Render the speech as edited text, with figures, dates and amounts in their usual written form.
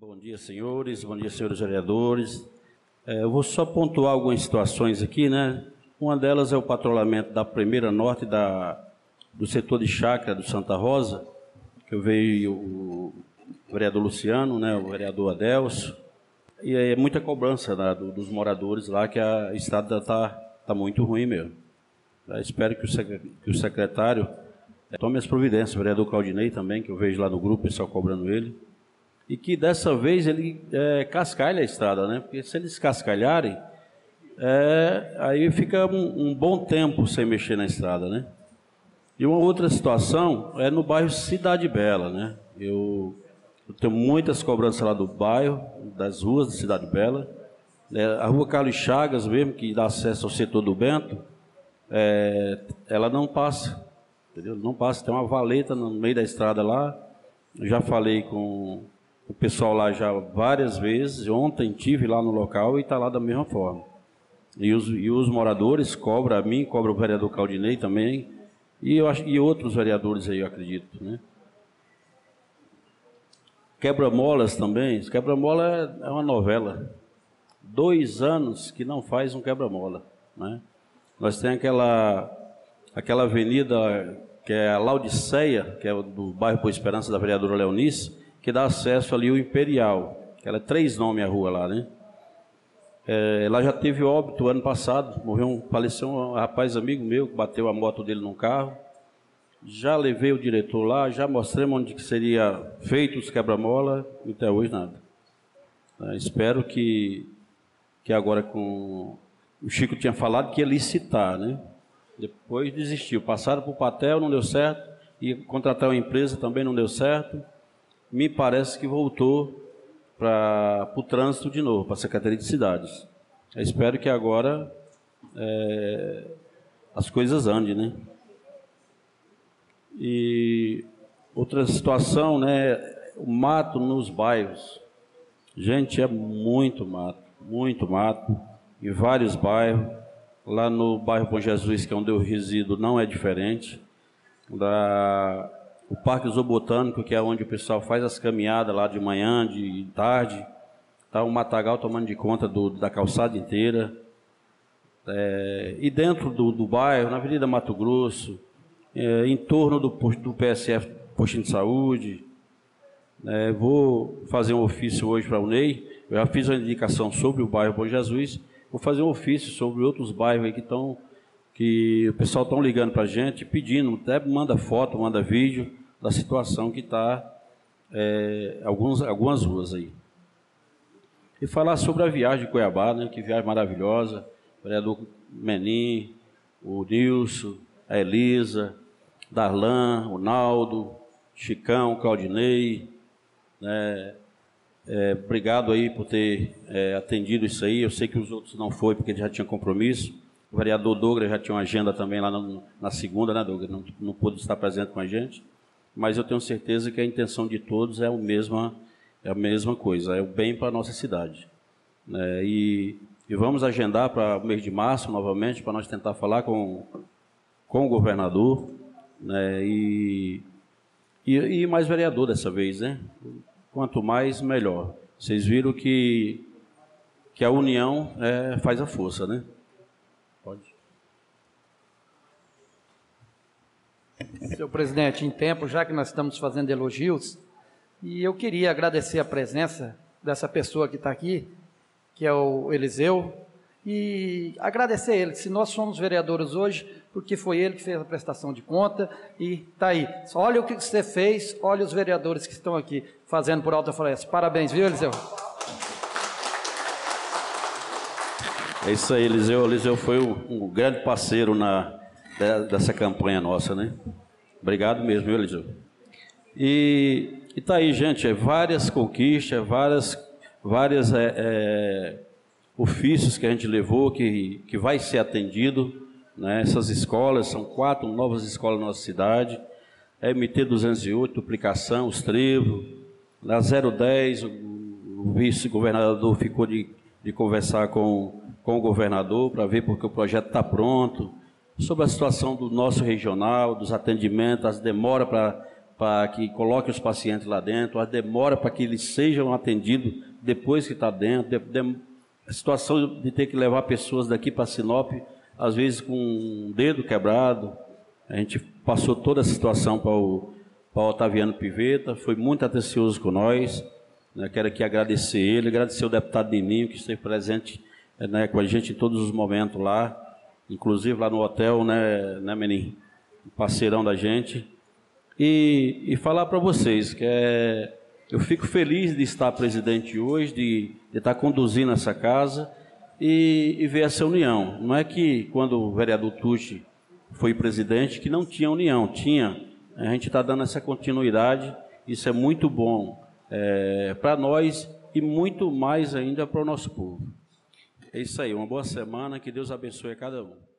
Bom dia, senhores vereadores. Eu vou só pontuar algumas situações aqui, né? Uma delas é o patrulhamento da Primeira Norte do setor de chácara do Santa Rosa, que eu vejo o vereador Luciano, né, o vereador Adelso, e é muita cobrança, né, dos moradores lá, que a estrada está muito ruim mesmo. Eu espero que o secretário tome as providências, o vereador Claudinei também, que eu vejo lá no grupo, o pessoal cobrando ele, e que dessa vez ele cascalhe a estrada, né? Porque se eles cascalharem, aí fica um bom tempo sem mexer na estrada, né? E uma outra situação é no bairro Cidade Bela, né? Eu tenho muitas cobranças lá do bairro, das ruas da Cidade Bela. A rua Carlos Chagas mesmo, que dá acesso ao setor do Bento, ela não passa, entendeu? Não passa, tem uma valeta no meio da estrada lá. Eu já falei com o pessoal lá já várias vezes. Ontem estive lá no local e está lá da mesma forma. E os moradores cobram a mim, cobram o vereador Claudinei também, e outros vereadores aí, eu acredito, né? Quebra-molas também. Quebra-mola é uma novela. 2 anos que não faz um quebra-mola, né? Nós temos aquela avenida que é a Laodiceia, que é do bairro Boa Esperança, da vereadora Leonice, que dá acesso ali ao Imperial, que ela é 3 nomes a rua lá, né? Ela já teve óbito ano passado, faleceu um rapaz amigo meu, que bateu a moto dele num carro. Já levei o diretor lá, já mostrei onde que seria feito os quebra-mola, e até hoje nada. Espero que agora com... O Chico tinha falado que ia licitar, né? Depois desistiu. Passaram para o Patel, não deu certo, e contratar uma empresa também não deu certo. Me parece que voltou para o trânsito de novo, para a Secretaria de Cidades. Eu espero que agora as coisas andem, né? E outra situação, né? O mato nos bairros. Gente, é muito mato, em vários bairros. Lá no bairro Bom Jesus, que é onde eu resido, não é diferente. O Parque Zoobotânico, que é onde o pessoal faz as caminhadas lá de manhã, de tarde, está um matagal tomando de conta da calçada inteira. E dentro do bairro, na Avenida Mato Grosso, em torno do PSF, Postinho de Saúde. Vou fazer um ofício hoje para o Ney. Eu já fiz uma indicação sobre o bairro Bom Jesus. Vou fazer um ofício sobre outros bairros aí que o pessoal está ligando para a gente, pedindo, até manda foto, manda vídeo da situação que está algumas ruas aí. E falar sobre a viagem de Cuiabá, né? Que viagem maravilhosa. O vereador Menin, o Nilson, a Elisa, Darlan, o Naldo, Chicão, Claudinei, né? Obrigado aí por ter atendido isso aí. Eu sei que os outros não foi porque ele já tinha compromisso. O vereador Douglas já tinha uma agenda também lá na segunda, né, Douglas? Não pôde estar presente com a gente, mas eu tenho certeza que a intenção de todos é a mesma coisa, é o bem para a nossa cidade, né? E vamos agendar para o mês de março novamente, para nós tentar falar com o governador, né? E mais vereador dessa vez, né? Quanto mais, melhor. Vocês viram que a união faz a força, né? Pode. Senhor presidente, em tempo, já que nós estamos fazendo elogios, e eu queria agradecer a presença dessa pessoa que está aqui, que é o Eliseu, e agradecer ele, se nós somos vereadores hoje, porque foi ele que fez a prestação de conta, e está aí. Olha o que você fez, olha os vereadores que estão aqui fazendo por Alta Floresta. Parabéns, viu, Eliseu? É isso aí, Eliseu. O Eliseu foi um grande parceiro dessa campanha nossa, né? Obrigado mesmo, viu, Eliseu? E tá aí, gente, várias conquistas, várias ofícios que a gente levou, que vai ser atendido, né? Essas escolas, são 4 novas escolas na nossa cidade, MT 208, duplicação, os trevos, na 010, o vice-governador ficou de conversar com o governador para ver porque o projeto está pronto, sobre a situação do nosso regional, dos atendimentos, as demoras para que coloque os pacientes lá dentro, a demora para que eles sejam atendidos depois que está dentro, a situação de ter que levar pessoas daqui para Sinop, às vezes com um dedo quebrado. A gente passou toda a situação para o Otaviano Piveta, foi muito atencioso com nós, né? Quero aqui agradecer ele, agradecer o deputado Nininho, que esteve presente, né, com a gente em todos os momentos lá, inclusive lá no hotel, né Menin? Parceirão da gente. E falar para vocês que eu fico feliz de estar presidente hoje, de estar conduzindo essa casa e ver essa união. Não é que quando o vereador Tucci foi presidente que não tinha união, tinha. A gente está dando essa continuidade, isso é muito bom para nós e muito mais ainda para o nosso povo. É isso aí, uma boa semana, que Deus abençoe a cada um.